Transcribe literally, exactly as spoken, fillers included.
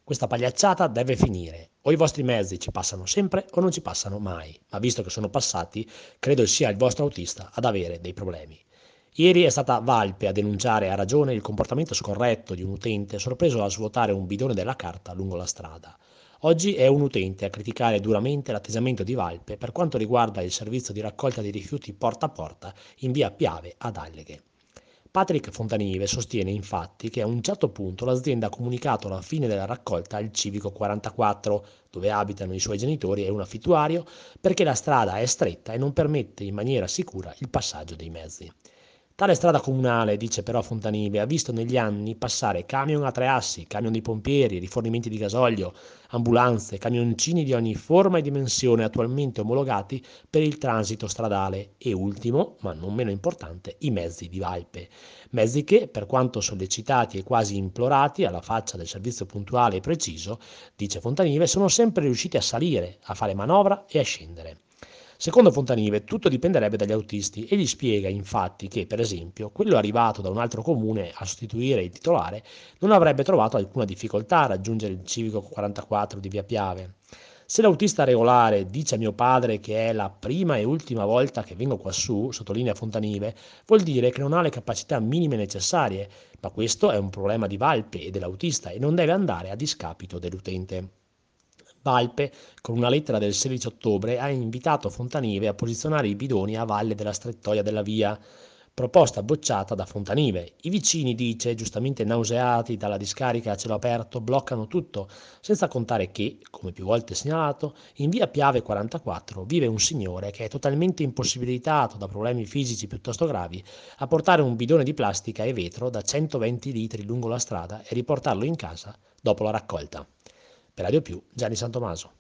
Questa pagliacciata deve finire. O i vostri mezzi ci passano sempre o non ci passano mai. Ma visto che sono passati, credo sia il vostro autista ad avere dei problemi. Ieri è stata Valpe a denunciare a ragione il comportamento scorretto di un utente sorpreso a svuotare un bidone della carta lungo la strada. Oggi è un utente a criticare duramente l'atteggiamento di Valpe per quanto riguarda il servizio di raccolta dei rifiuti porta a porta in via Piave ad Alleghe. Patrick Fontanive sostiene infatti che a un certo punto l'azienda ha comunicato la fine della raccolta al civico quarantaquattro, dove abitano i suoi genitori e un affittuario, perché la strada è stretta e non permette in maniera sicura il passaggio dei mezzi. Tale strada comunale, dice però Fontanive, ha visto negli anni passare camion a tre assi, camion dei pompieri, rifornimenti di gasolio, ambulanze, camioncini di ogni forma e dimensione attualmente omologati per il transito stradale e ultimo, ma non meno importante, i mezzi di Valpe. Mezzi che, per quanto sollecitati e quasi implorati alla faccia del servizio puntuale e preciso, dice Fontanive, sono sempre riusciti a salire, a fare manovra e a scendere. Secondo Fontanive tutto dipenderebbe dagli autisti e gli spiega infatti che, per esempio, quello arrivato da un altro comune a sostituire il titolare non avrebbe trovato alcuna difficoltà a raggiungere il civico quarantaquattro di via Piave. Se l'autista regolare dice a mio padre che è la prima e ultima volta che vengo quassù, sottolinea Fontanive, vuol dire che non ha le capacità minime necessarie, ma questo è un problema di Valpe e dell'autista e non deve andare a discapito dell'utente. Valpe, con una lettera del sedici ottobre, ha invitato Fontanive a posizionare i bidoni a valle della strettoia della via, proposta bocciata da Fontanive. I vicini, dice, giustamente nauseati dalla discarica a cielo aperto, bloccano tutto, senza contare che, come più volte segnalato, in via Piave quarantaquattro vive un signore che è totalmente impossibilitato da problemi fisici piuttosto gravi a portare un bidone di plastica e vetro da centoventi litri lungo la strada e riportarlo in casa dopo la raccolta. Per Radio Più, Gianni Santomaso.